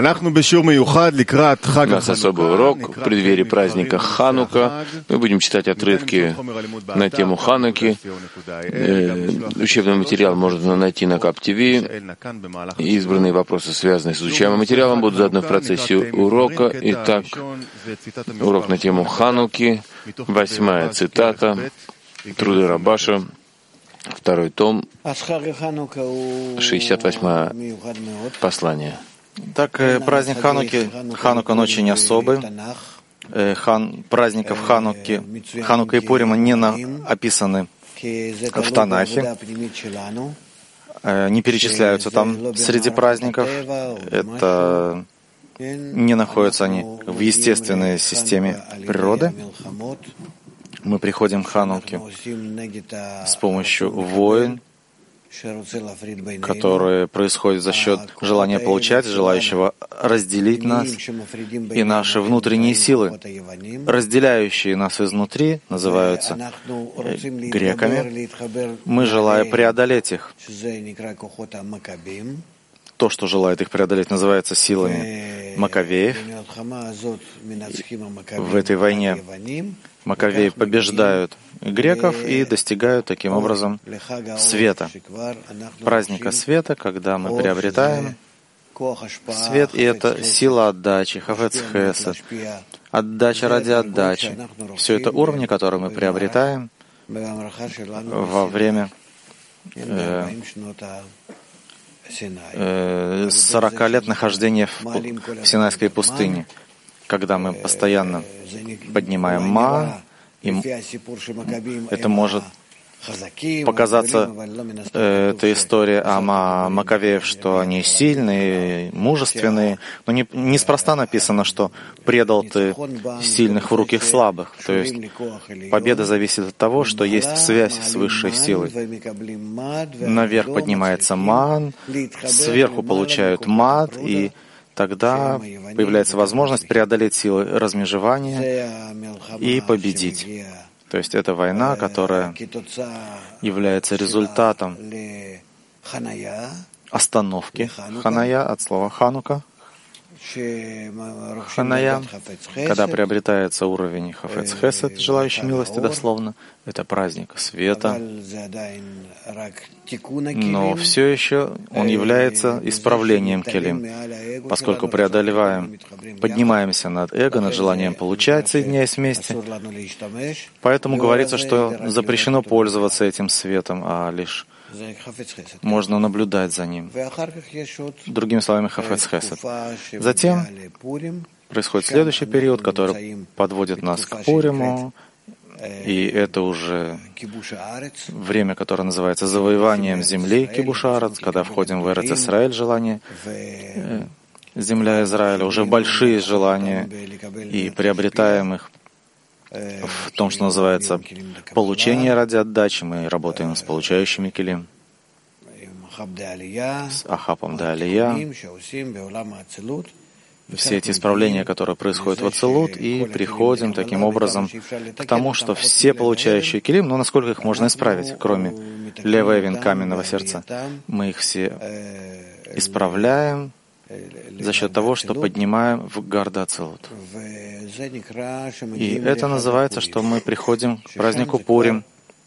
нас особый урок в преддверии праздника Ханука. Мы будем читать отрывки на тему Хануки. Учебный материал можно найти на КАП ТВ. Избранные вопросы, связанные с изучаемым материалом, будут заданы в процессе урока. Итак, урок на тему Хануки, 8-я цитата, труды Рабаша, 2-й том, 68-е послание. Так, праздник Хануки, он очень особый. Праздников Хануки, Ханука и Пурима не описаны в Танахе, не перечисляются там среди праздников. Это не находятся они в естественной системе природы. Мы приходим к Хануке с помощью войн, которые происходят за счет желания получать, желающего разделить нас, и наши внутренние силы, разделяющие нас изнутри, называются греками. Мы, желая преодолеть их, то, что желает их преодолеть, называется силами Маковеев. В этой войне Маковеи побеждают греков и достигают таким образом света, праздника света, когда мы приобретаем свет, и это сила отдачи, хафец хесед, отдача ради отдачи. Все это уровни, которые мы приобретаем во время 40 лет нахождения в Синайской пустыне, когда мы постоянно поднимаем ма, и это может показаться, эта история о Маковеев, что они сильные, мужественные, но неспроста написано, что предал ты сильных в руки слабых. То есть победа зависит от того, что есть связь с высшей силой. Наверх поднимается ман, сверху получают мад, и тогда появляется возможность преодолеть силы размежевания и победить. То есть это война, которая является результатом остановки. Ханая от слова ханука. Ханая, когда приобретается уровень хафец хесед, желающий милости дословно, это праздник света, но все еще он является исправлением келим, поскольку поднимаемся над эго, над желанием получать, соединяясь вместе. Поэтому говорится, что запрещено пользоваться этим светом, а лишь можно наблюдать за ним. Другими словами, хафец хесед. Затем происходит следующий период, который подводит нас к Пуриму, и это уже время, которое называется завоеванием земли, кибуш-аарец, когда входим в Эрец-Исраэль, желание, земля Израиля, уже большие желания, и приобретаем их в том, что называется получение ради отдачи. Мы работаем с получающими келим, с ахапом де алия, все эти исправления, которые происходят в Ацилут, и приходим таким образом к тому, что все получающие келим, но насколько их можно исправить, кроме левэвин, каменного сердца, мы их все исправляем за счет того, что поднимаем в гарда Ацилут. И это называется, что мы приходим к празднику Пурим.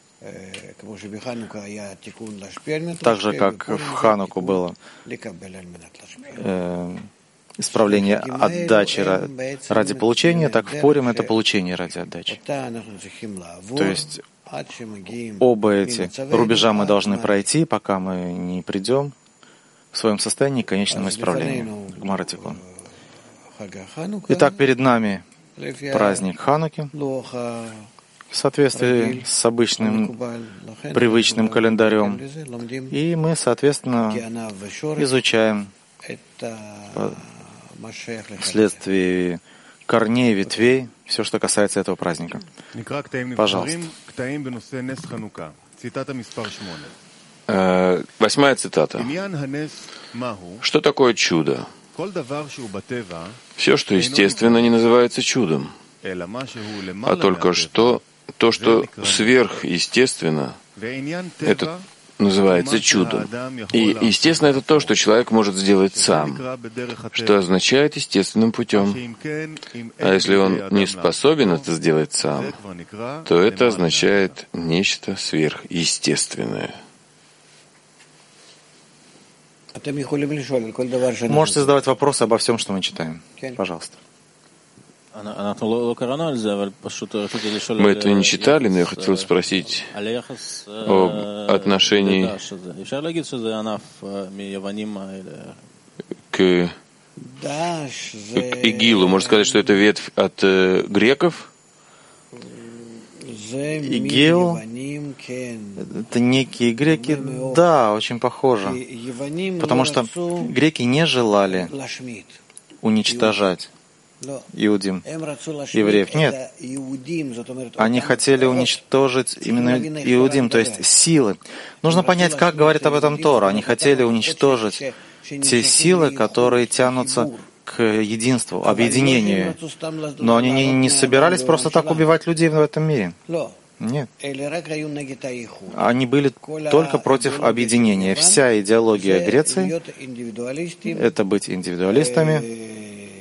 Так же, как в Хануку было исправление отдачи ради получения, так в Пурим это получение ради отдачи. То есть оба эти рубежа мы должны пройти, пока мы не придем в своем состоянии к конечному исправлению. Гмара Тикун. Итак, перед нами праздник Хануки в соответствии с обычным привычным календарем. И мы, соответственно, изучаем вследствие корней, ветвей, все, что касается этого праздника. Пожалуйста. 8-я цитата. Что такое чудо? Все, что естественно, не называется чудом, а только то, что сверхъестественно, это называется чудом. И, естественно, это то, что человек может сделать сам, что означает естественным путем. А если он не способен это сделать сам, то это означает нечто сверхъестественное. Можете задавать вопросы обо всем, что мы читаем. Пожалуйста. Мы этого не читали, но я хотел спросить об отношении к Игилу. Можно сказать, что это ветвь от греков? Игил — это некие греки, да, очень похоже. Потому что греки не желали уничтожать иудим, евреев. Нет. Они хотели уничтожить именно иудим, то есть силы. Нужно понять, как говорит об этом Тора. Они хотели уничтожить те силы, которые тянутся к единству, объединению. Но они не собирались просто так убивать людей в этом мире. Нет. Они были только против объединения. Вся идеология Греции — это быть индивидуалистами,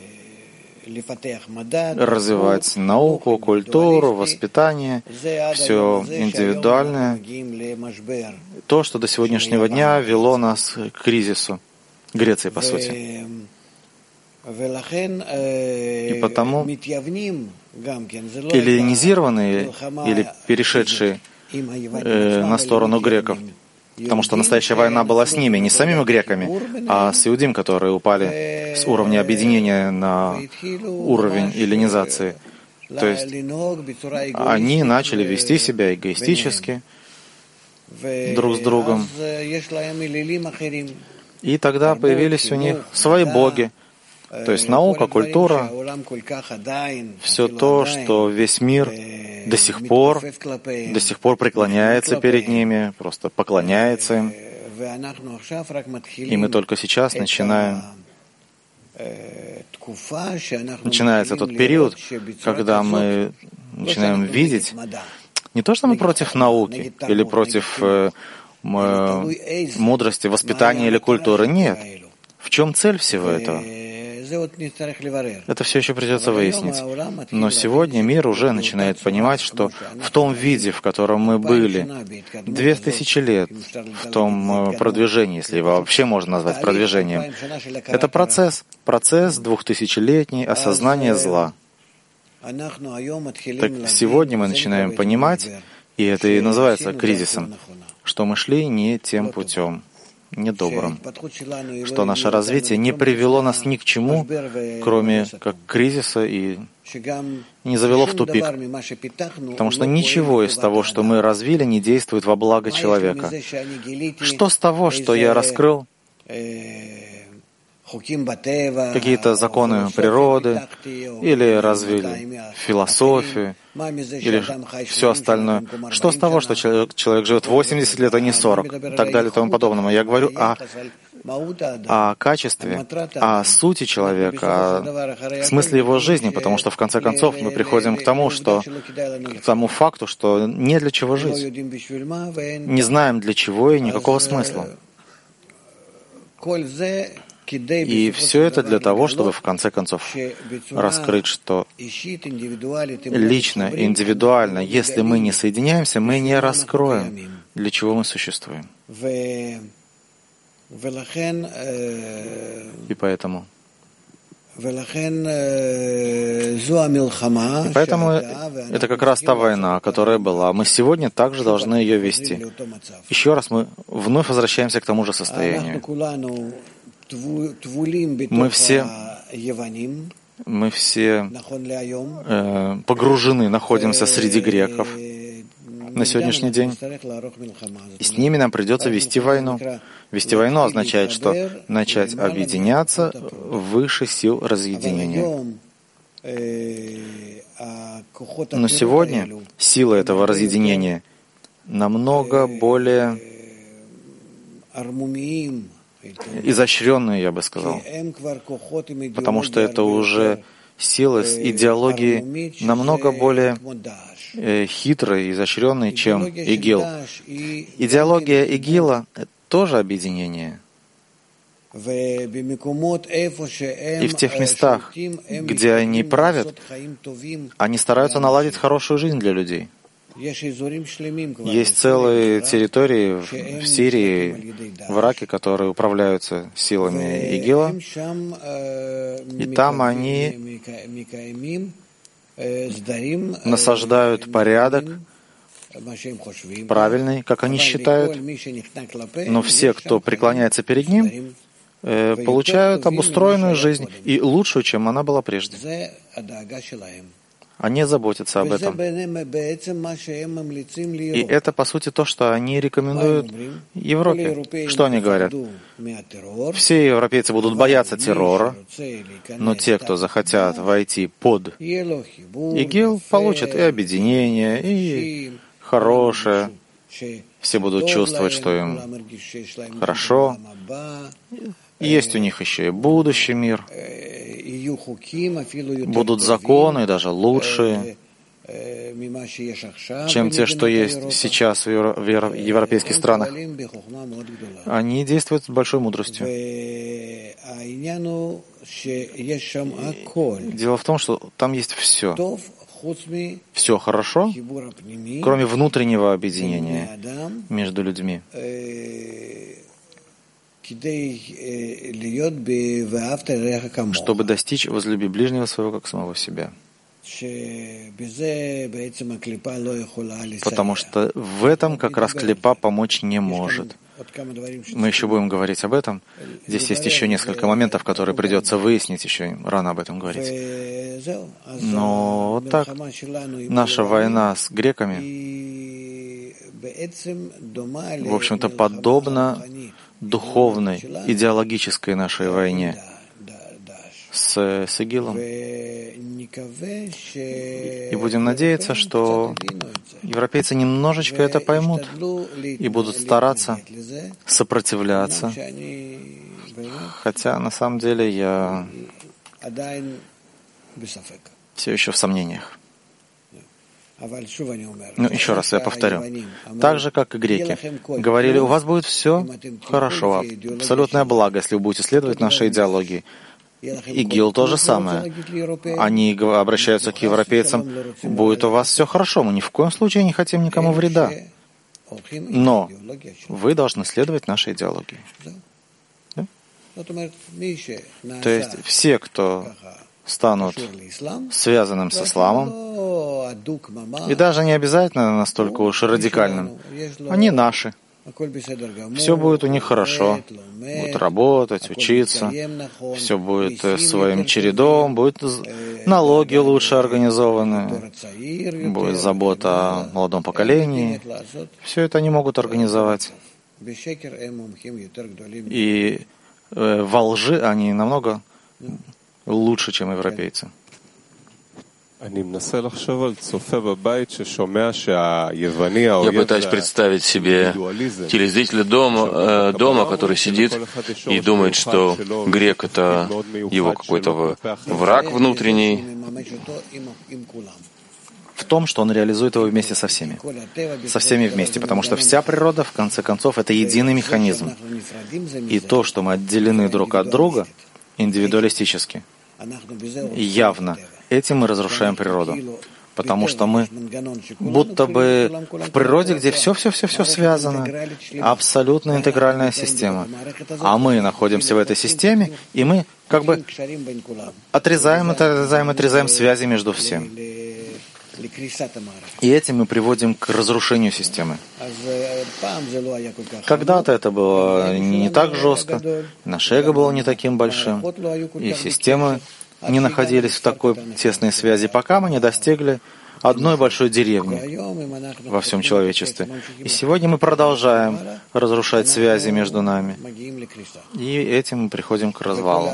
развивать науку, культуру, воспитание, все индивидуальное. То, что до сегодняшнего дня вело нас к кризису Греции, по сути. И потому эллинизированные или перешедшие на сторону греков, потому что настоящая война была с ними, не с самими греками, а с иудим, которые упали с уровня объединения на уровень эллинизации. То есть они начали вести себя эгоистически друг с другом. И тогда появились у них свои боги. То есть наука, культура, все то, что весь мир до сих пор преклоняется перед ними, просто поклоняется им. И мы только сейчас начинается тот период, когда мы начинаем видеть не то, что мы против науки или против мудрости, воспитания или культуры. Нет. В чем цель всего этого? Это все еще придется выяснить. Но сегодня мир уже начинает понимать, что в том виде, в котором мы были 2000 лет, в том продвижении, если его вообще можно назвать продвижением, это процесс 2000-летний осознания зла. Так сегодня мы начинаем понимать, и это и называется кризисом, что мы шли не тем путем, недобрым, что наше развитие не привело нас ни к чему, кроме как кризиса, и не завело в тупик. Потому что ничего из того, что мы развили, не действует во благо человека. Что с того, что я раскрыл какие-то законы природы, или развили философию, или все остальное. Что с того, что человек живет 80 лет, а не 40, и так далее и тому подобное. Я говорю о качестве, о сути человека, о смысле его жизни, потому что в конце концов мы приходим к тому факту, что не для чего жить. Не знаем для чего и никакого смысла. И все это для того, чтобы в конце концов раскрыть, что лично, индивидуально, если мы не соединяемся, мы не раскроем, для чего мы существуем. И поэтому это как раз та война, которая была. Мы сегодня также должны ее вести. Еще раз мы вновь возвращаемся к тому же состоянию. Мы все погружены, находимся среди греков на сегодняшний день. И с ними нам придется вести войну. Вести войну означает, что начать объединяться выше сил разъединения. Но сегодня сила этого разъединения намного более изощренные, я бы сказал, потому что это уже силы с идеологией намного более хитрой и изощренной, чем ИГИЛ. Идеология ИГИЛа — тоже объединение. И в тех местах, где они правят, они стараются наладить хорошую жизнь для людей. Есть целые территории в Сирии, в Ираке, которые управляются силами ИГИЛа, и там они насаждают порядок, правильный, как они считают, но все, кто преклоняется перед ним, получают обустроенную жизнь и лучшую, чем она была прежде. Они заботятся об этом. И это, по сути, то, что они рекомендуют Европе. Что они говорят? Все европейцы будут бояться террора, но те, кто захотят войти под ИГИЛ, получат и объединение, и хорошее. Все будут чувствовать, что им хорошо. Есть у них еще и будущий мир. Будут законы даже лучшие, чем те, что есть сейчас в европейских странах. Они действуют с большой мудростью. Дело в том, что там есть все. Все хорошо, кроме внутреннего объединения между людьми. Чтобы достичь возлюби ближнего своего, как самого себя. Потому что в этом как раз клипа помочь не может. Мы еще будем говорить об этом. Здесь есть еще несколько моментов, которые придется выяснить, еще рано об этом говорить. Но вот так наша война с греками, в общем-то, подобна духовной, идеологической нашей войне с ИГИЛом. И будем надеяться, что европейцы немножечко это поймут и будут стараться сопротивляться. Хотя, на самом деле, я все еще в сомнениях. Ну, еще раз я повторю. Так же, как и греки. Говорили, у вас будет все хорошо, абсолютное благо, если вы будете следовать нашей идеологии. ИГИЛ то же самое. Они обращаются к европейцам, будет у вас все хорошо, мы ни в коем случае не хотим никому вреда. Но вы должны следовать нашей идеологии. Да? То есть все, кто станут связанным с исламом, и даже не обязательно настолько уж радикальным, они наши. Все будет у них хорошо, будут работать, учиться, все будет своим чередом, будут налоги лучше организованы, будет забота о молодом поколении. Все это они могут организовать. И во лжи они намного лучше, чем европейцы. Я пытаюсь представить себе телезрителя дома, который сидит и думает, что грек — это его какой-то враг внутренний, в том, что он реализует его вместе со всеми вместе, потому что вся природа, в конце концов, это единый механизм. И то, что мы отделены друг от друга индивидуалистически, явно, этим мы разрушаем природу. Потому что мы будто бы в природе, где все связано, абсолютно интегральная система. А мы находимся в этой системе, и мы как бы отрезаем связи между всем. И этим мы приводим к разрушению системы. Когда-то это было не так жестко, наше эго было не таким большим, и системы не находились в такой тесной связи, пока мы не достигли одной большой деревни во всем человечестве. И сегодня мы продолжаем разрушать связи между нами. И этим мы приходим к развалу.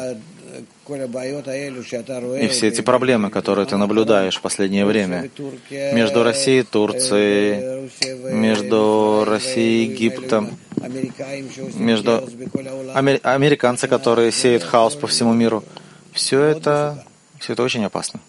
И все эти проблемы, которые ты наблюдаешь в последнее время между Россией и Турцией, между Россией и Египтом, между американцы, которые сеют хаос по всему миру, все это Все это очень опасно.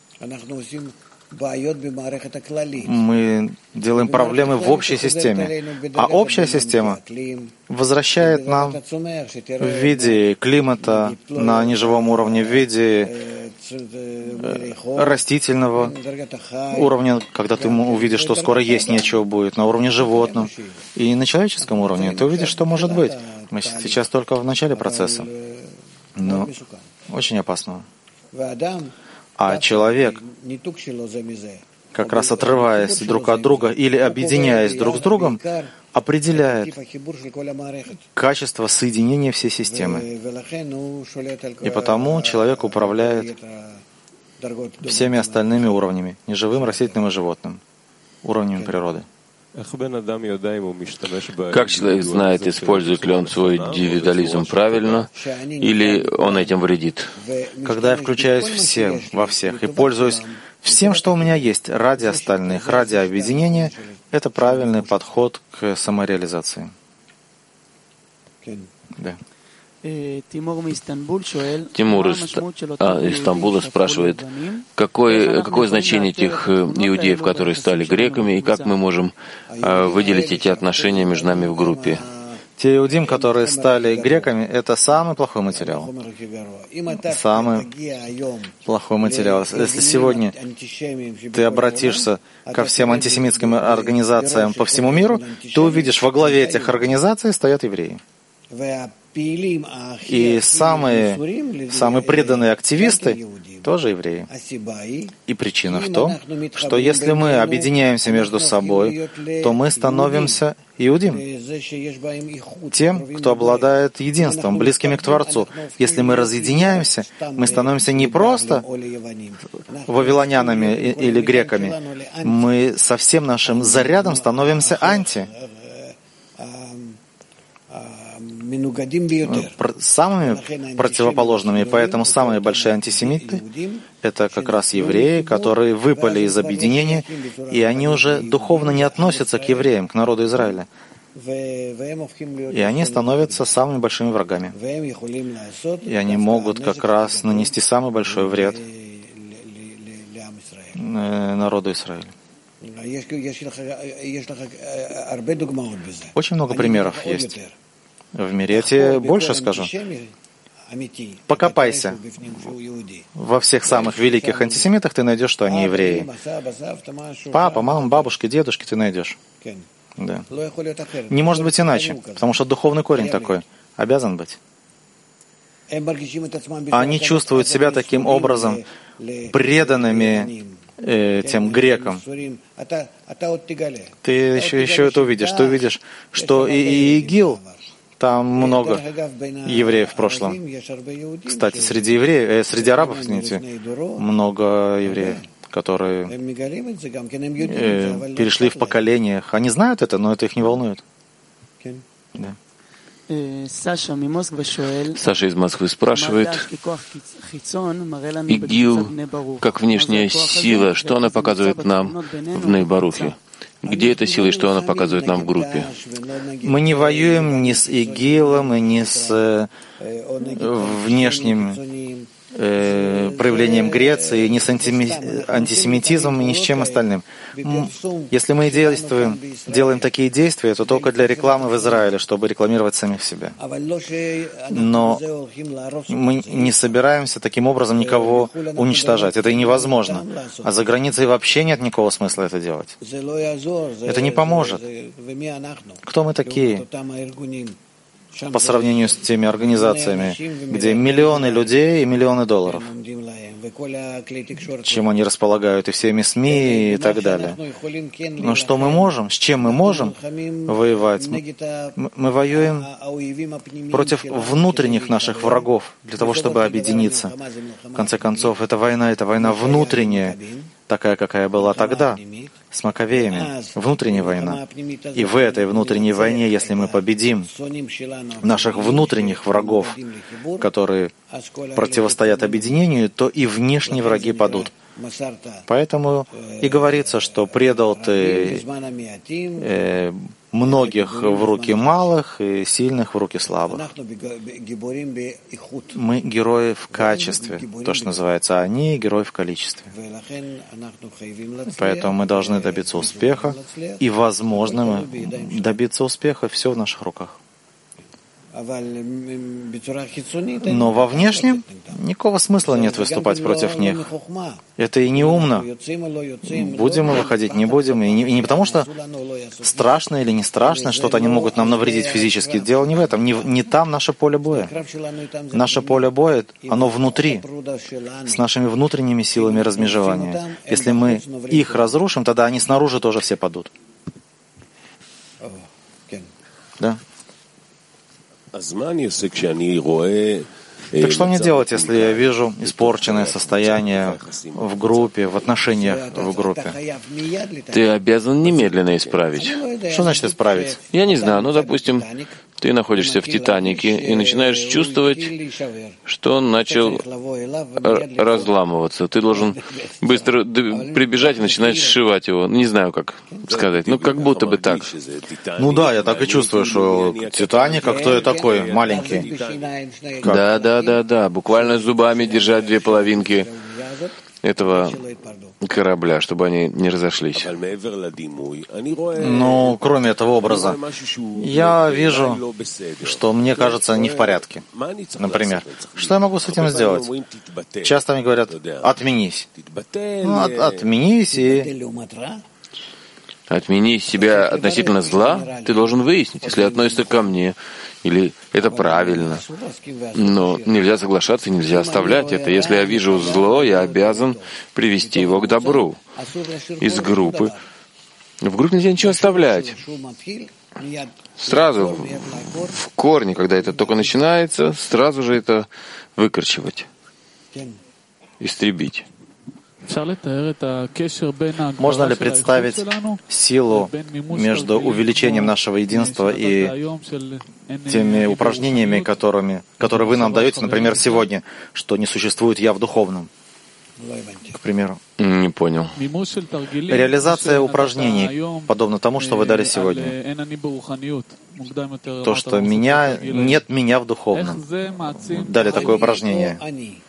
Мы делаем проблемы в общей системе, а общая система возвращает нам в виде климата на неживом уровне, в виде растительного уровня, когда ты увидишь, что скоро есть нечего будет, на уровне животном. И на человеческом уровне ты увидишь, что может быть. Мы сейчас только в начале процесса, но очень опасного. А человек, как раз отрываясь друг от друга или объединяясь друг с другом, определяет качество соединения всей системы. И потому человек управляет всеми остальными уровнями, неживым, растительным и животным, уровнями природы. Как человек знает, использует ли он свой индивидуализм правильно, или он этим вредит? Когда я включаюсь во всех и пользуюсь всем, что у меня есть, ради остальных, ради объединения, это правильный подход к самореализации. Да. Тимур из Стамбула спрашивает, какое значение этих иудеев, которые стали греками, и как мы можем выделить эти отношения между нами в группе? Те иудеи, которые стали греками, это самый плохой материал. Самый плохой материал. Если сегодня ты обратишься ко всем антисемитским организациям по всему миру, ты увидишь, во главе этих организаций стоят евреи. И самые преданные активисты тоже евреи. И причина в том, что если мы объединяемся между собой, то мы становимся иудим, тем, кто обладает единством, близкими к Творцу. Если мы разъединяемся, мы становимся не просто вавилонянами или греками, мы со всем нашим зарядом становимся анти. Самыми противоположными, поэтому самые большие антисемиты — это как раз евреи, которые выпали из объединения, и они уже духовно не относятся к евреям, к народу Израиля. И они становятся самыми большими врагами. И они могут как раз нанести самый большой вред народу Израиля. Очень много примеров есть. В мире я тебе больше скажу. Покопайся. Во всех самых великих антисемитах ты найдешь, что они евреи. Папа, мама, бабушки, дедушки ты найдешь. Да. Не может быть иначе, потому что духовный корень такой. Обязан быть. Они чувствуют себя таким образом преданными тем грекам. Ты еще это увидишь. Ты увидишь, что и ИГИЛ, там много евреев в прошлом. Кстати, среди арабов, извините, много евреев, которые перешли в поколениях. Они знают это, но это их не волнует. Да. Саша из Москвы спрашивает, ИГИЛ, как внешняя сила, что она показывает нам в Ней-Барухе? Где эта сила и что она показывает нам в группе? Мы не воюем ни с ИГИЛом и ни с внешним проявлением Греции, ни с антисемитизмом, и ни с чем остальным. Если мы делаем такие действия, то только для рекламы в Израиле, чтобы рекламировать самих себя. Но мы не собираемся таким образом никого уничтожать. Это и невозможно. А за границей вообще нет никакого смысла это делать. Это не поможет. Кто мы такие по сравнению с теми организациями, где миллионы людей и миллионы долларов, чем они располагают, и всеми СМИ и так далее. Но что мы можем, с чем мы можем воевать? Мы воюем против внутренних наших врагов, для того, чтобы объединиться. В конце концов, это война внутренняя, такая, какая была тогда, с Маковеями, внутренняя война. И в этой внутренней войне, если мы победим наших внутренних врагов, которые противостоят объединению, то и внешние враги падут. Поэтому и говорится, что предал ты многих в руки малых и сильных в руки слабых. Мы герои в качестве, то, что называется, а они герои в количестве. Поэтому мы должны добиться успеха, и возможно добиться успеха, все в наших руках. Но во внешнем никакого смысла нет выступать против них. Это и не умно. Будем мы выходить, не будем. И не потому, что страшно или не страшно, что-то они могут нам навредить физически. Дело не в этом. Не там наше поле боя. Наше поле боя, оно внутри, с нашими внутренними силами размежевания. Если мы их разрушим, тогда они снаружи тоже все падут. Да. Так что мне делать, если я вижу испорченное состояние в группе, в отношениях в группе? Ты обязан немедленно исправить. Что значит исправить? Я не знаю, допустим, ты находишься в «Титанике» и начинаешь чувствовать, что он начал разламываться. Ты должен быстро прибежать и начинать сшивать его. Не знаю, как сказать. Как будто бы так. Да, я так и чувствую, что «Титаник», а кто я такой? Маленький. Да. Буквально зубами держать две половинки этого корабля, чтобы они не разошлись. Но кроме этого образа, я вижу, что мне кажется не в порядке. Например, что я могу с этим сделать? Часто мне говорят: отменись. Отменись и... Отмени себя относительно зла, ты должен выяснить, если относится ко мне, или это правильно. Но нельзя соглашаться, нельзя оставлять это. Если я вижу зло, я обязан привести его к добру. Из группы. В группе нельзя ничего оставлять. Сразу, в корне, когда это только начинается, сразу же это истребить. Можно ли представить силу между увеличением нашего единства и теми упражнениями, которые вы нам даете, например, сегодня, что не существует «я» в духовном, к примеру? Не понял. Реализация упражнений подобно тому, что вы дали сегодня. То, что нет меня в духовном. Дали такое упражнение.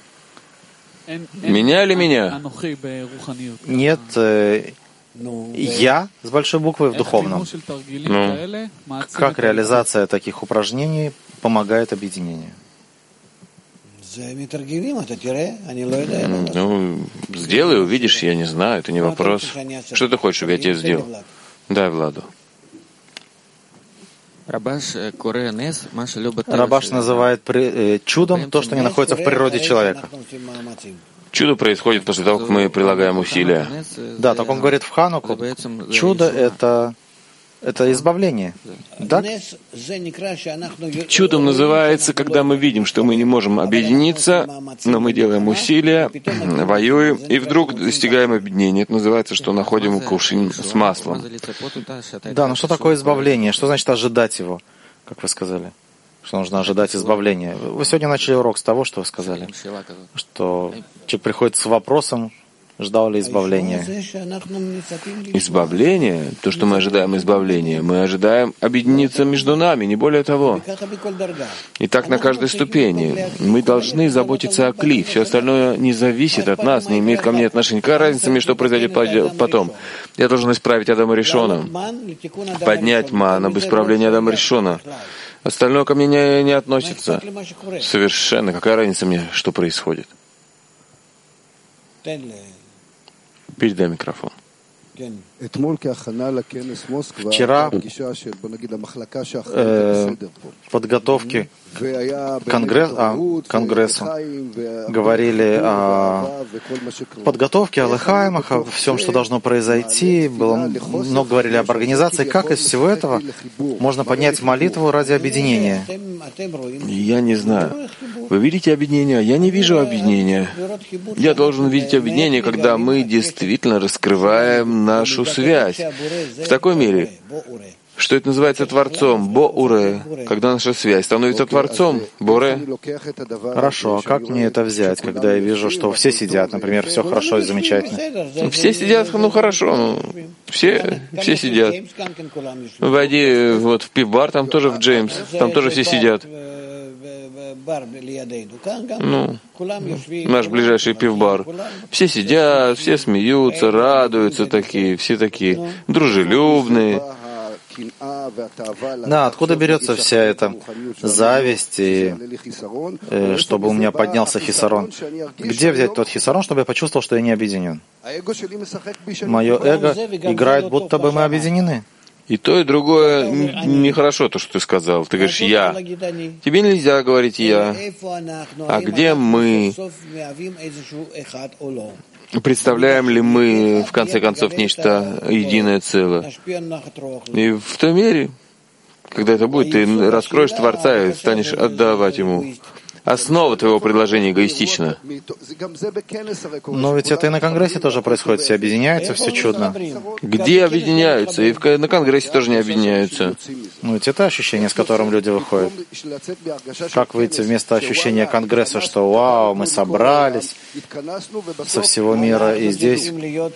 Меня или меня? Нет, я с большой буквы в духовном. Как реализация таких упражнений помогает объединению? Сделай, увидишь, я не знаю, это не вопрос. Что ты хочешь, чтобы я тебе сделал? Дай Владу. Рабаш называет чудом то, что не находится в природе человека. Чудо происходит после того, как мы прилагаем усилия. Да, так он говорит в Хануку. Чудо — это избавление. Да? Чудом называется, когда мы видим, что мы не можем объединиться, но мы делаем усилия, воюем, и вдруг достигаем объединения. Это называется, что находим кувшин с маслом. Да, но что такое избавление? Что значит ожидать его, как вы сказали? Что нужно ожидать избавления. Вы сегодня начали урок с того, что вы сказали, что человек приходит с вопросом, ждал ли избавления. Избавление, то, что мы ожидаем избавления, мы ожидаем объединиться между нами, не более того. И так на каждой ступени. Мы должны заботиться о кли. Все остальное не зависит от нас, не имеет ко мне отношения. Какая разница мне, что произойдет потом? Я должен исправить Адама Ришона, поднять ман об исправлении Адама Ришона. Остальное ко мне не относится. Совершенно. Какая разница мне, что происходит? Передай микрофон. Вчера подготовки к конгрессу говорили о подготовке, о лыхаимах, о всем, что должно произойти. Много говорили об организации. Как из всего этого можно поднять молитву ради объединения? Я не знаю. Вы видите объединение? Я не вижу объединения. Я должен видеть объединение, когда мы действительно раскрываем нашу связь в такой мере, Что это называется Творцом? Бо-уре. Когда наша связь становится Творцом, Боре. Хорошо, а как мне это взять, когда я вижу, что все сидят, например, все хорошо и замечательно? Все сидят, хорошо, все сидят. Войди вот в пив-бар, там тоже в Джеймс, там тоже все сидят. Наш ближайший пив-бар. Все сидят, все смеются, радуются такие, все такие дружелюбные. Да, откуда берется вся эта зависть, и чтобы у меня поднялся хисарон? Где взять тот хисарон, чтобы я почувствовал, что я не объединен? Мое эго играет, будто бы мы объединены. И то, и другое нехорошо, то, что ты сказал. Ты говоришь «я». Тебе нельзя говорить «я». А где мы? Представляем ли мы, в конце концов, нечто единое целое? И в той мере, когда это будет, ты раскроешь Творца и станешь отдавать Ему. Основа твоего предложения эгоистична. Но ведь это и на Конгрессе тоже происходит. Все объединяются, все чудно. Где объединяются? И на Конгрессе тоже не объединяются. Ну ведь это ощущение, с которым люди выходят. Как выйти вместо ощущения Конгресса, что «Вау, мы собрались со всего мира, и здесь...»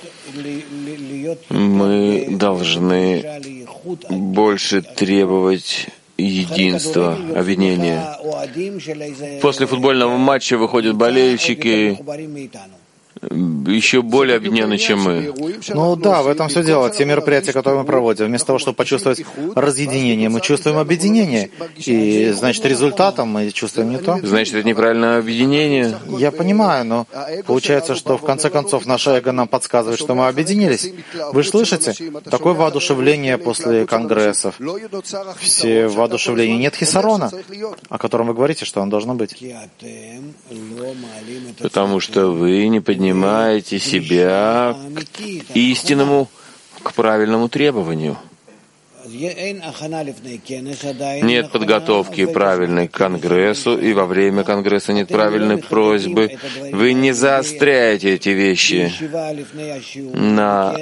Мы должны больше требовать единства, объединения. После футбольного матча выходят болельщики еще более объединены, чем мы. Ну да, в этом все дело. Те мероприятия, которые мы проводим, вместо того, чтобы почувствовать разъединение, мы чувствуем объединение. И, значит, результатом мы чувствуем не то. Значит, это неправильное объединение? Я понимаю, но получается, что в конце концов наше эго нам подсказывает, что мы объединились. Вы же слышите? Такое воодушевление после конгрессов. Все воодушевления. Нет хисарона, о котором вы говорите, что он должен быть. Потому что вы не поднимаете себя к истинному, к правильному требованию. Нет подготовки правильной к Конгрессу, и во время Конгресса нет правильной просьбы. Вы не заостряете эти вещи на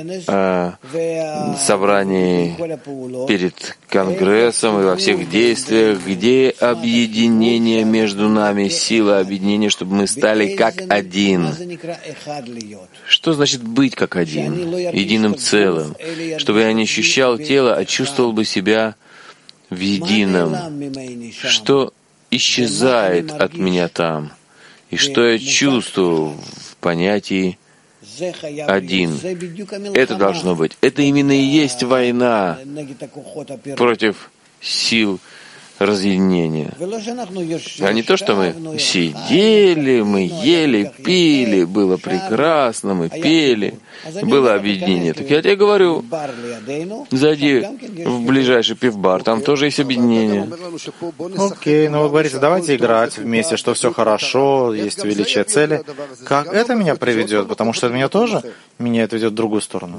собрании перед Конгрессом и во всех действиях, где объединение между нами, сила объединения, чтобы мы стали как один. Что значит быть как один, единым целым? Чтобы я не ощущал тело, а чувствовал бы себя в едином. Что исчезает от меня там? И что я чувствую в понятии один? Это должно быть. Это именно и есть война против сил разъединения. А не то, что мы сидели, мы ели, пили, было прекрасно, мы пели, было объединение. Так я тебе говорю, зайди в ближайший пивбар, там тоже есть объединение. Окей, но вы говорите, давайте играть вместе, что все хорошо, есть величие цели. Как это меня приведет? Потому что это меня тоже ведет в другую сторону.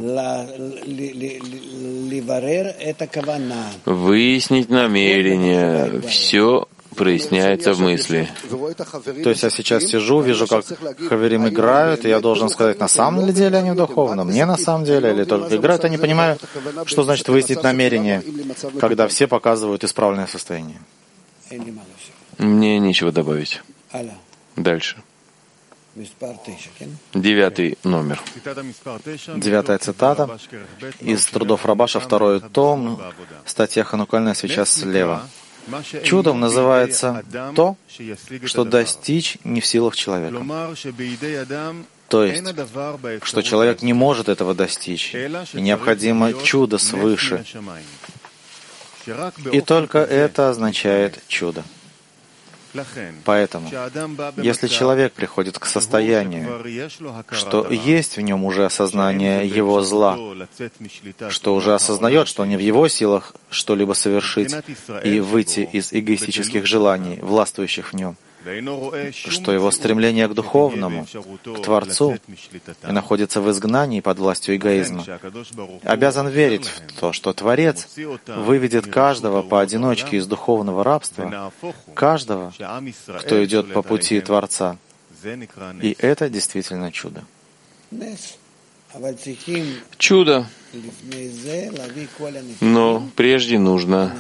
Выяснить намерение. Все проясняется в мысли. То есть я сейчас сижу, вижу, как хаверим играют, и я должен сказать, на самом ли деле они духовно, мне на самом деле, или только играют, я не понимаю, что значит выяснить намерение, когда все показывают исправленное состояние. Мне нечего добавить. Дальше. 9 номер. 9 цитата из трудов Рабаша, 2 том, статья «Ханукальная свеча» слева. Чудом называется то, что достичь не в силах человека. То есть, что человек не может этого достичь, и необходимо чудо свыше. И только это означает чудо. Поэтому, если человек приходит к состоянию, что есть в нем уже осознание его зла, что уже осознает, что не в его силах что-либо совершить и выйти из эгоистических желаний, властвующих в нем, что его стремление к духовному, к Творцу, находится в изгнании под властью эгоизма, обязан верить в то, что Творец выведет каждого поодиночке из духовного рабства, каждого, кто идет по пути Творца. И это действительно чудо. чудо. Но прежде нужно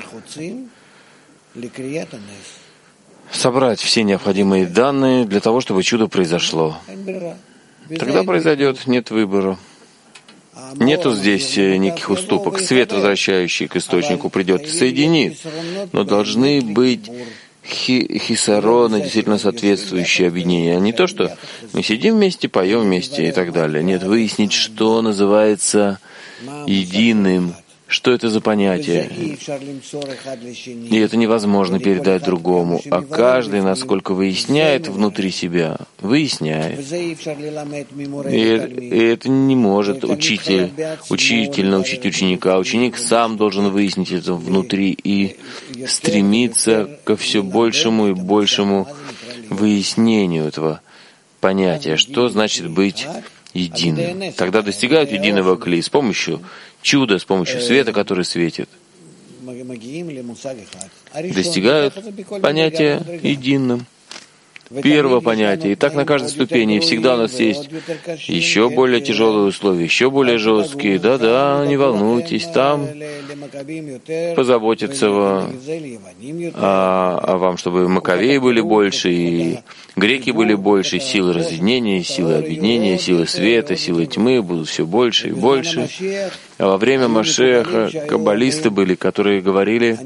собрать все необходимые данные для того, чтобы чудо произошло. Тогда произойдет, нет выбора. Нету здесь никаких уступок. Свет, возвращающий к источнику, придет и соединит. Но должны быть хисароны, действительно соответствующие объединения. А не то, что мы сидим вместе, поем вместе и так далее. Нет, выяснить, что называется единым, что это за понятие. И это невозможно передать другому. А каждый, насколько выясняет внутри себя, выясняет. И это не может учитель научить ученика. Ученик сам должен выяснить это внутри и стремиться ко все большему и большему выяснению этого понятия. Что значит быть единым? Тогда достигают единого кли с помощью чуда, с помощью света, который светит. Достигают понятия единым. Первое понятие. И так на каждой ступени. И всегда у нас есть еще более тяжелые условия, еще более жесткие. Да-да, не волнуйтесь, там позаботиться о вам, чтобы Маковеи были больше, и греки были больше, силы разъединения, силы объединения, силы света, силы тьмы будут все больше и больше. А во время Машеха каббалисты были, которые говорили,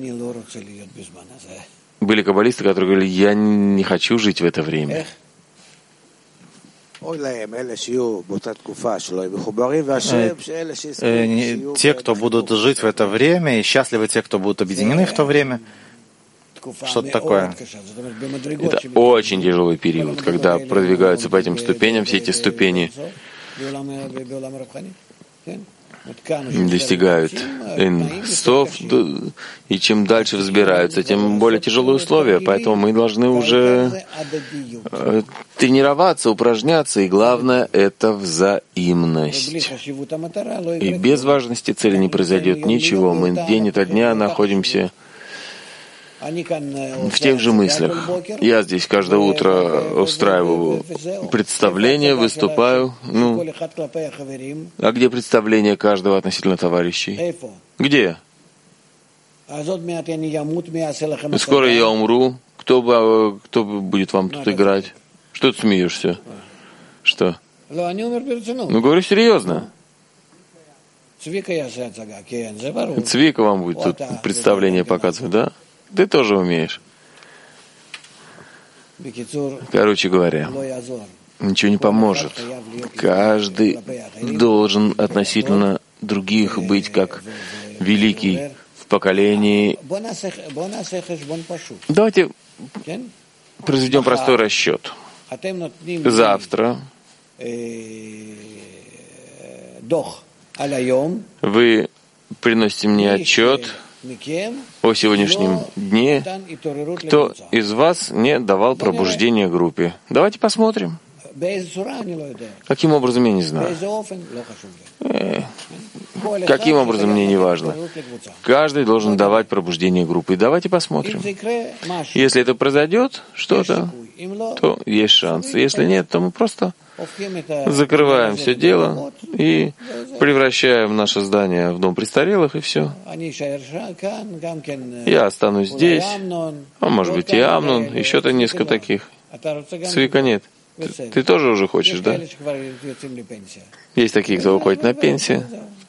я не хочу жить в это время. Те, кто будут жить в это время, и счастливы те, кто будут объединены в то время. Что-то такое. Это очень тяжелый период, когда продвигаются по этим ступеням, все эти ступени достигают инстов, и чем дальше взбираются, тем более тяжелые условия. Поэтому мы должны уже тренироваться, упражняться, и главное — это взаимность. И без важности цели не произойдет ничего. Мы день ото дня находимся в тех же мыслях. Я здесь каждое утро устраиваю представление, выступаю. А где представление каждого относительно товарищей? Где? Скоро я умру. Кто будет вам тут играть? Что ты смеешься? Что? Говорю серьезно. Цвика вам будет тут представление показывать, да? Ты тоже умеешь. Короче говоря, ничего не поможет. Каждый должен относительно других быть как великий в поколении. Давайте произведем простой расчет. Завтра вы приносите мне отчет о сегодняшнем дне, кто из вас не давал пробуждение группе. Давайте посмотрим. Каким образом, я не знаю. Каким образом, мне не важно. Каждый должен давать пробуждение группы. Давайте посмотрим. Если это произойдет, что-то, то есть шанс. Если нет, то мы просто закрываем все дело и превращаем наше здание в дом престарелых, и все. Я останусь здесь, а может быть и Амнон, еще-то несколько таких. Цвика нет. Ты тоже уже хочешь, да? Есть такие, кто уходит на пенсию.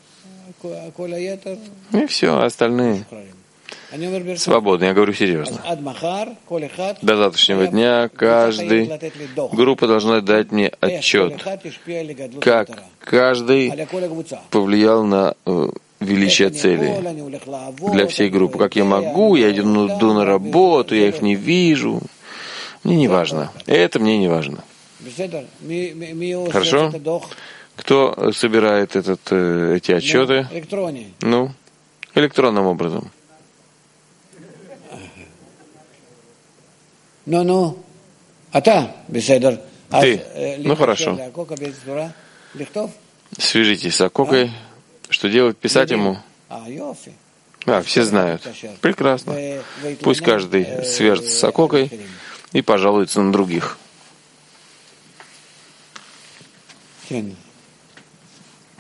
И все, остальные свободны. Я говорю серьезно. До завтрашнего дня группа должна дать мне отчет, как каждый повлиял на величие цели для всей группы. Как я могу, я иду на работу, я их не вижу. Мне не важно. Это мне не важно. Хорошо? Кто собирает эти отчеты? Электронным образом. Ты? Хорошо. Свяжитесь с Акокой. Что делать? Писать ему? Все знают. Прекрасно. Пусть каждый свяжется с Акокой и пожалуется на других.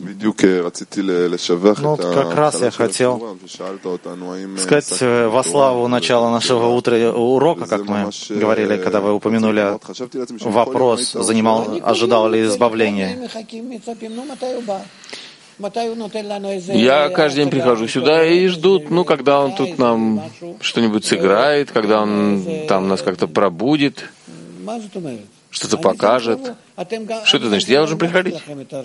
Ну, как раз я хотел сказать во славу начала нашего урока, как мы говорили, когда вы упомянули вопрос, ожидал ли избавления. Я каждый день прихожу сюда и ждут, когда он тут нам что-нибудь сыграет, когда он там нас как-то пробудит, что-то покажет. Что это значит? Я должен приходить.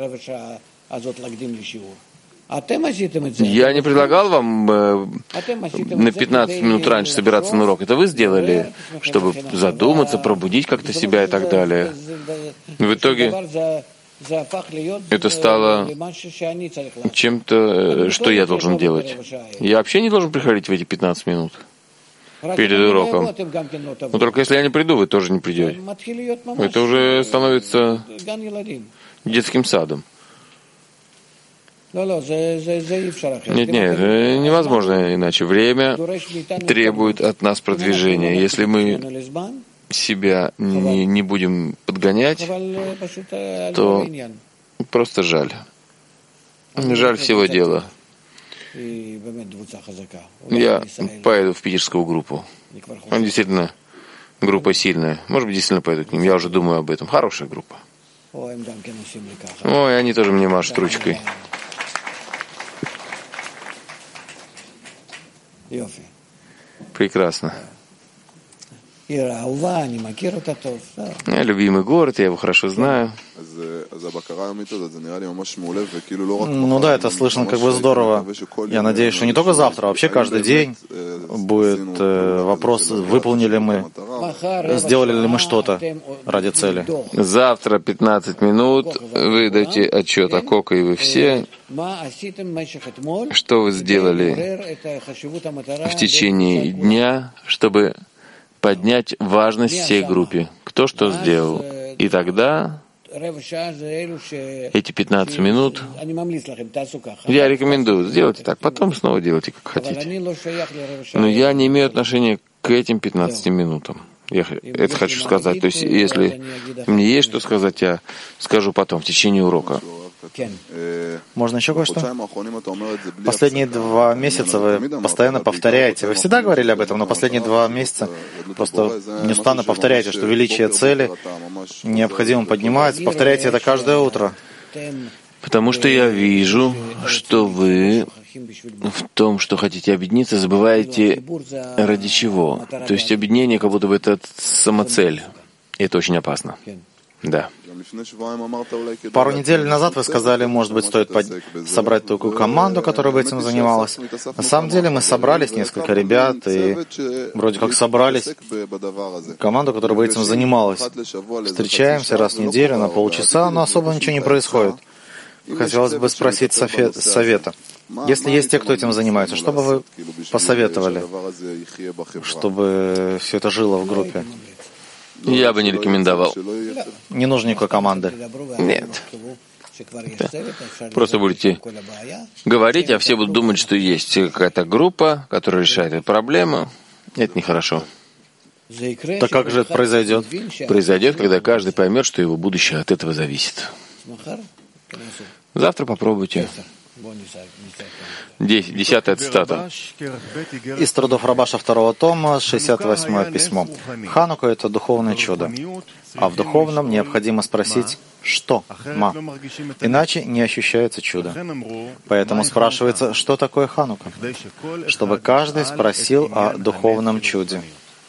Я не предлагал вам на 15 минут раньше собираться на урок. Это вы сделали, чтобы задуматься, пробудить как-то себя и так далее. В итоге это стало чем-то, что я должен делать. Я вообще не должен приходить в эти 15 минут перед уроком. Но только если я не приду, вы тоже не придете. Это уже становится детским садом. Нет, невозможно иначе. Время требует от нас продвижения. Если мы себя не будем подгонять, то просто жаль. Жаль всего дела. Я поеду в питерскую группу. Он действительно группа сильная. Может быть, действительно поеду к ним. Я уже думаю об этом. Хорошая группа. Ой, они тоже мне машут ручкой. Прекрасно. Любимый город, я его хорошо знаю. Ну да, это слышно как бы здорово. Я надеюсь, что не только завтра, а вообще каждый день будет вопрос, выполнили мы, сделали ли мы что-то ради цели. Завтра 15 минут вы даете отчет о Кока и вы все, что вы сделали в течение дня, чтобы поднять важность всей группе. Кто что сделал. И тогда эти 15 минут я рекомендую, сделайте так, потом снова делайте, как хотите. Но я не имею отношения к этим 15 минутам. Я это хочу сказать. То есть, если мне есть что сказать, я скажу потом, в течение урока. Можно еще кое-что? Последние 2 месяца вы постоянно повторяете. Вы всегда говорили об этом, но последние 2 месяца просто неустанно повторяете, что величие цели необходимо поднимать. Повторяйте это каждое утро. Потому что я вижу, что вы в том, что хотите объединиться, забываете ради чего. То есть объединение, как будто бы это самоцель. И это очень опасно. Да. Пару недель назад вы сказали, может быть, стоит собрать такую команду, которая бы этим занималась. На самом деле мы собрались, несколько ребят, и вроде как собрались команду, которая бы этим занималась. Встречаемся раз в неделю на полчаса, но особо ничего не происходит. Хотелось бы спросить совета. Если есть те, кто этим занимается, что бы вы посоветовали, чтобы все это жило в группе? Я бы не рекомендовал. Не нужно никакой команды. Нет. Да. Просто будете говорить, а все будут думать, что есть какая-то группа, которая решает эту проблему. Это нехорошо. Так как же это произойдет? Произойдет, когда каждый поймет, что его будущее от этого зависит. Завтра попробуйте. 10-я цитата. Из трудов Рабаша 2 тома, 68-е письмо. Ханука — это духовное чудо. А в духовном необходимо спросить, что? Ма. Иначе не ощущается чудо. Поэтому спрашивается, что такое Ханука? Чтобы каждый спросил о духовном чуде.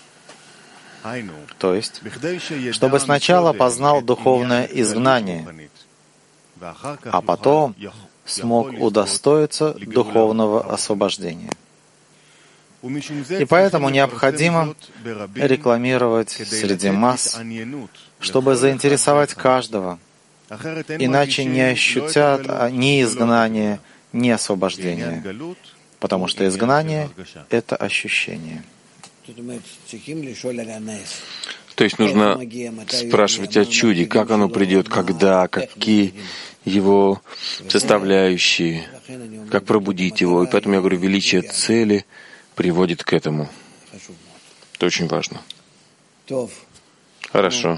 То есть, чтобы сначала познал духовное изгнание, а потом смог удостоиться духовного освобождения. И поэтому необходимо рекламировать среди масс, чтобы заинтересовать каждого, иначе не ощутят ни изгнания, ни освобождения, потому что изгнание — это ощущение. То есть нужно спрашивать о чуде, как оно придет, когда, какие его составляющие, как пробудить его. И поэтому я говорю, величие цели приводит к этому. Это очень важно. Хорошо.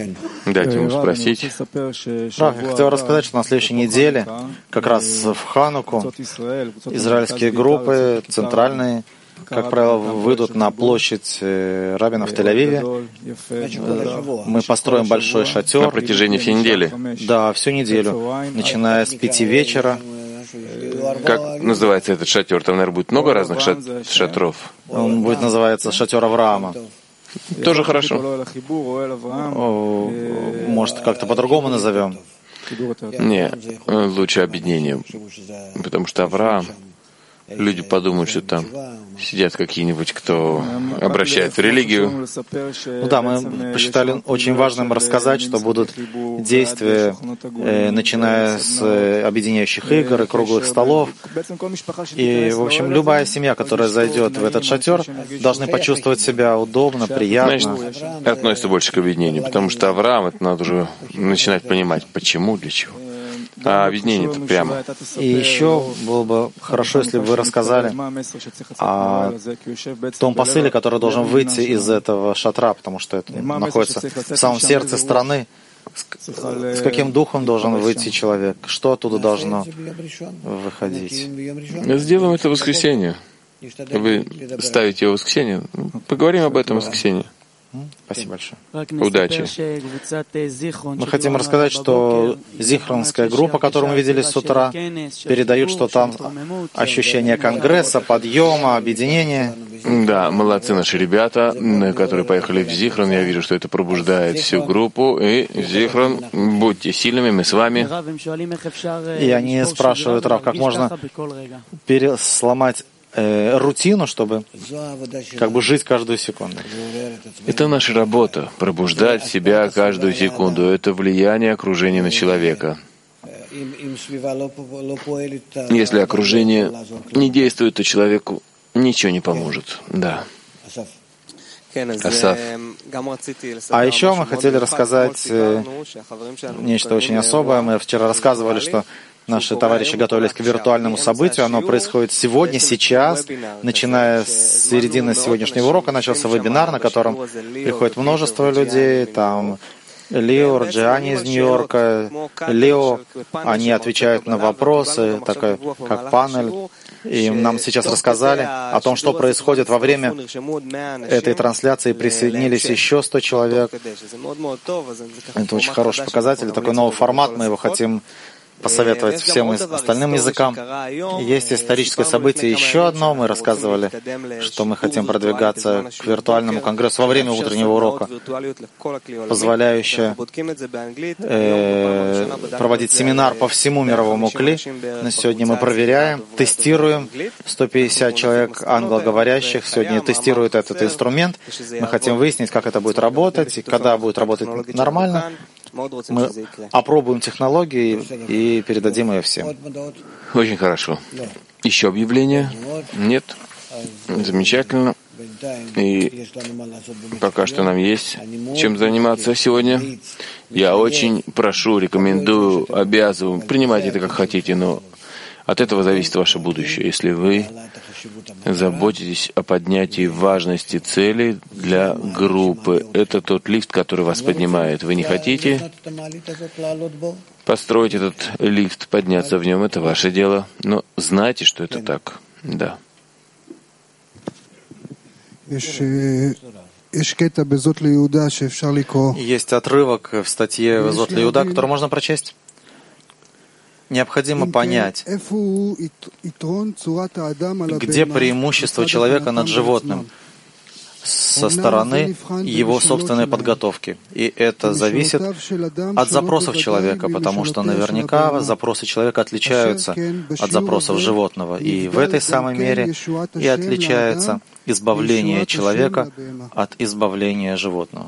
Дайте ему спросить. Раф, я хотел рассказать, что на следующей неделе, как раз в Хануку, израильские группы, центральные, как правило, выйдут на площадь Рабина в Тель-Авиве. Мы построим большой шатер. На протяжении всей недели? Да, всю неделю, начиная с 5 вечера. Как называется этот шатер? Там, наверное, будет много разных шатров. Он будет называться «Шатер Авраама». Тоже хорошо. Может, как-то по-другому назовем? Не, лучше объединение. Потому что Авраам, люди подумают, что там сидят какие-нибудь, кто обращает в религию. Ну да, мы посчитали очень важным рассказать, что будут действия, начиная с объединяющих игр и круглых столов. И, в общем, любая семья, которая зайдет в этот шатер, должны почувствовать себя удобно, приятно. Значит, относится больше к объединению, потому что Авраам, это надо уже начинать понимать, почему, для чего. А объединение-то прямо. И еще было бы хорошо, если бы вы рассказали о том посыле, который должен выйти из этого шатра, потому что это находится в самом сердце страны. С каким духом должен выйти человек? Что оттуда должно выходить? Сделаем это в воскресенье. Вы ставите его в воскресенье. Поговорим об этом в воскресенье. Спасибо большое. Удачи. Мы хотим рассказать, что зихронская группа, которую мы видели с утра, передают, что там ощущение конгресса, подъема, объединения. Да, молодцы наши ребята, которые поехали в Зихрон. Я вижу, что это пробуждает всю группу. И Зихрон, будьте сильными, мы с вами. И они спрашивают, Рав, как можно сломать рутину, чтобы как бы жить каждую секунду. Это наша работа — пробуждать себя каждую секунду. Это влияние окружения на человека. Если окружение не действует, то человеку ничего не поможет. Да. Асаф. А еще мы хотели рассказать нечто очень особое. Мы вчера рассказывали, что наши товарищи готовились к виртуальному событию. Оно происходит сегодня, сейчас. Начиная с середины сегодняшнего урока начался вебинар, на котором приходит множество людей. Там Лео, Раджиани из Нью-Йорка, Лео, они отвечают на вопросы, такой, как панель. И нам сейчас рассказали о том, что происходит во время этой трансляции. Присоединились еще 100 человек. Это очень хороший показатель, такой новый формат, мы его хотим посоветовать всем остальным языкам. Есть историческое событие еще одно. Мы рассказывали, что мы хотим продвигаться к виртуальному конгрессу во время утреннего урока, позволяющее проводить семинар по всему мировому КЛИ. На сегодня мы проверяем, тестируем. 150 человек англоговорящих сегодня тестируют этот инструмент. Мы хотим выяснить, как это будет работать и когда будет работать нормально. Мы опробуем технологии и передадим ее всем. Очень хорошо. Еще объявления? Нет? Замечательно. И пока что нам есть чем заниматься сегодня. Я очень прошу, рекомендую, обязываю, принимайте это как хотите, но от этого зависит ваше будущее. Если вы заботитесь о поднятии важности целей для группы, это тот лифт, который вас поднимает. Вы не хотите построить этот лифт, подняться в нем, это ваше дело. Но знайте, что это так. Да. Есть отрывок в статье «Зот Леюда», который можно прочесть. Необходимо понять, где преимущество человека над животным со стороны его собственной подготовки. И это зависит от запросов человека, потому что наверняка запросы человека отличаются от запросов животного. И в этой самой мере и отличается избавление человека от избавления животного.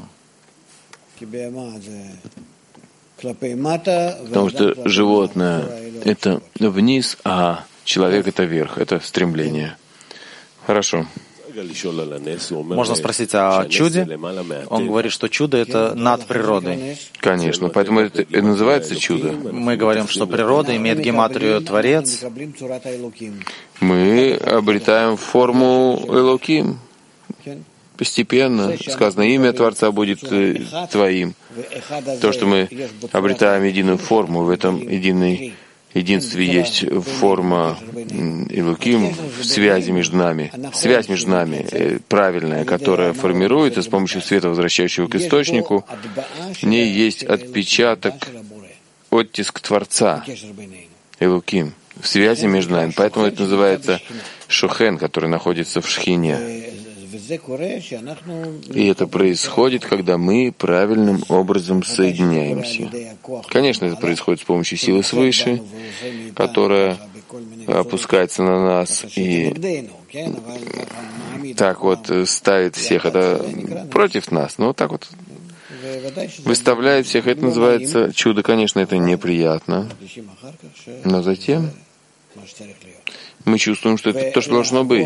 Потому что животное — это вниз, а человек — это вверх. Это стремление. Хорошо. Можно спросить о чуде. Он говорит, что чудо — это над природой. Конечно, поэтому это и называется чудо. Мы говорим, что природа имеет гематрию Творец. Мы обретаем форму Элоким. постепенно, сказано, имя Творца будет Твоим. То, что мы обретаем единую форму, в этом единстве есть форма Элоким, связи между нами, связь между нами правильная, которая формируется с помощью света, возвращающего к источнику. В ней есть отпечаток, оттиск Творца, Элоким, в связи между нами. Поэтому это называется Шохен, который находится в Шхине. И это происходит, когда мы правильным образом соединяемся. Конечно, это происходит с помощью силы свыше, которая опускается на нас и так вот ставит всех это против нас. Но вот так вот выставляет всех. Это называется чудо. Конечно, это неприятно. Но затем мы чувствуем, что это то, что должно быть.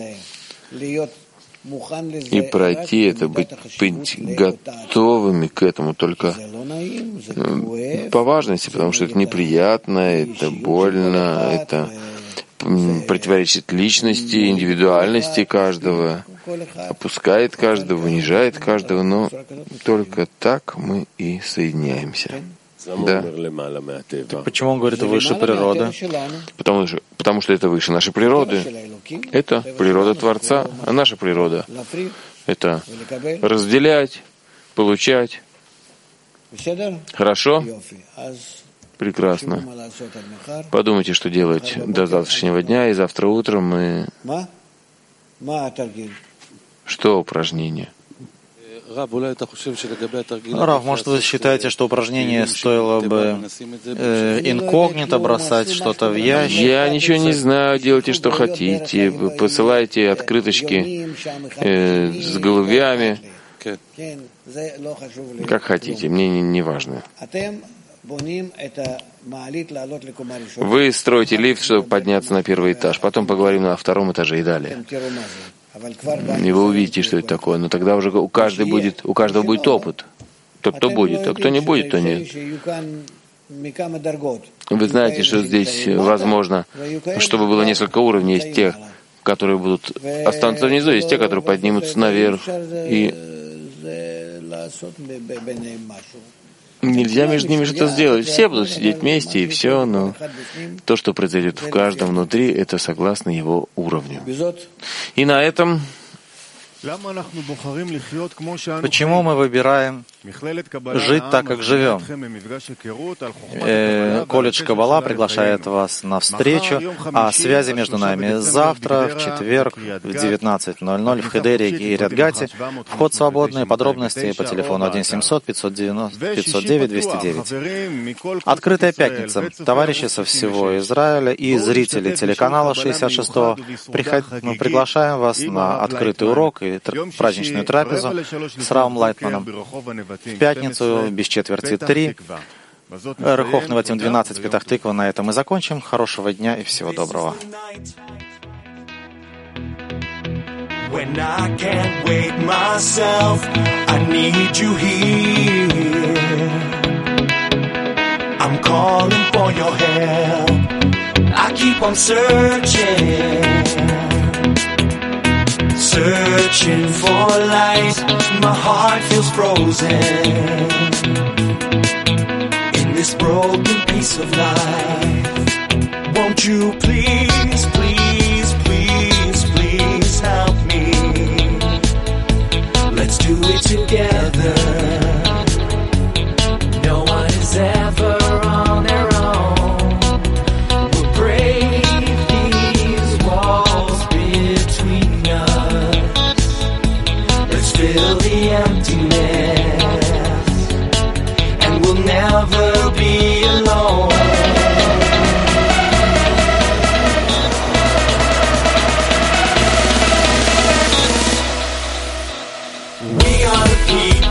И пройти это, быть готовыми к этому только по важности, потому что это неприятно, это больно, это противоречит личности, индивидуальности каждого, опускает каждого, унижает каждого, но только так мы и соединяемся. Да. Почему он говорит выше природы? Потому что это выше нашей природы. Это природа Творца, а наша природа — это разделять, получать. Хорошо? Прекрасно. Подумайте, что делать до завтрашнего дня, и завтра утром мы... Что упражнение? Рав, может, вы считаете, что упражнение стоило бы инкогнито бросать что-то в ящик? Я ничего не знаю, делайте, что хотите. Посылайте открыточки с голубями. Как хотите, мне не важно. Вы строите лифт, чтобы подняться на первый этаж. Потом поговорим на втором этаже и далее. И вы увидите, что это такое. Но тогда уже у каждого будет опыт. Тот, кто будет, а кто не будет, то нет. Вы знаете, что здесь возможно, чтобы было несколько уровней. Есть те, которые будут останутся внизу, есть те, которые поднимутся наверх. И нельзя между ними что-то сделать. Все будут сидеть вместе, и все, но то, что произойдет в каждом внутри, это согласно его уровню. И на этом почему мы выбираем жить так, как живем? Колледж Каббала приглашает вас на встречу о связи между нами. Завтра, в четверг, в 19:00 в Хедере и Кирьят-Гате. Вход свободный, подробности по телефону 1-700-509-209. Открытая пятница. Товарищи со всего Израиля и зрители телеканала 66-го, мы приглашаем вас на открытый урок и праздничную трапезу с Равом Лайтманом. В пятницу, без четверти 3, Рехов Неватим 12, Петах-Тиква. На этом мы закончим. Хорошего дня и всего доброго. When I can't wait myself, I need you here. I'm calling for your help. I keep on searching for light. My heart feels frozen in this broken piece of life. Won't you please, please, please, please help me? Let's do it together. No one is ever on their own. We'll break these walls between us. Let's fill the emptiness, and we'll never be alone. We are the people.